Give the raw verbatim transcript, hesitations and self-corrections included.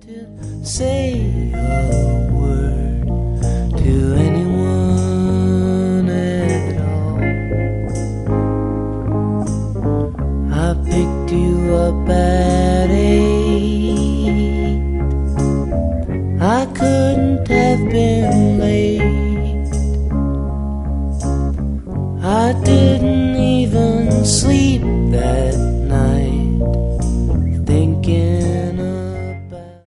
to say a word to anyone at all. I picked you up at eight. I couldn't have been late. I didn't even sleep that